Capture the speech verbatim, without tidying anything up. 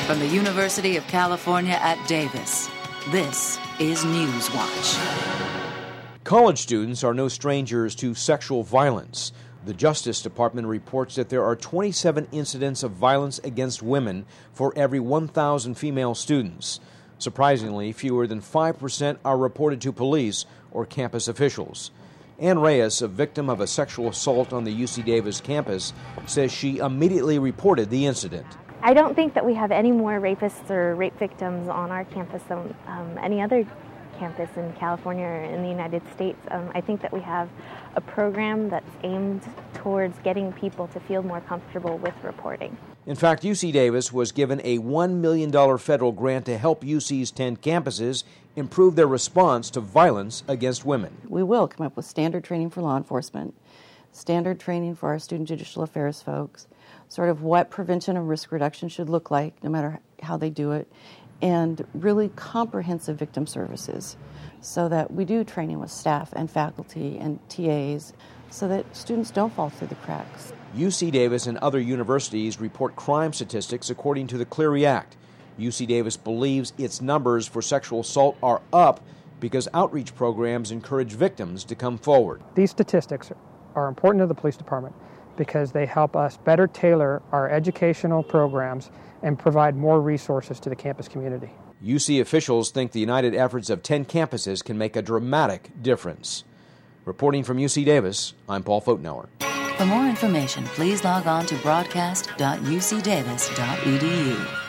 From the University of California at Davis, this is Newswatch. College students are no strangers to sexual violence. The Justice Department reports that there are twenty-seven incidents of violence against women for every one thousand female students. Surprisingly, fewer than five percent are reported to police or campus officials. Ann Reyes, a victim of a sexual assault on the U C Davis campus, says she immediately reported the incident. I don't think that we have any more rapists or rape victims on our campus than um, any other campus in California or in the United States. Um, I think that we have a program that's aimed towards getting people to feel more comfortable with reporting. In fact, U C Davis was given a one million dollars federal grant to help U C's ten campuses improve their response to violence against women. We will come up with standard training for law enforcement, standard training for our student judicial affairs folks, sort of what prevention and risk reduction should look like, no matter how they do it, and really comprehensive victim services so that we do training with staff and faculty and T As so that students don't fall through the cracks. U C Davis and other universities report crime statistics according to the Clery Act. U C Davis believes its numbers for sexual assault are up because outreach programs encourage victims to come forward. These statistics are important to the police department because they help us better tailor our educational programs and provide more resources to the campus community. U C officials think the united efforts of ten campuses can make a dramatic difference. Reporting from U C Davis, I'm Paul Fotenauer. For more information, please log on to broadcast dot u c davis dot e d u.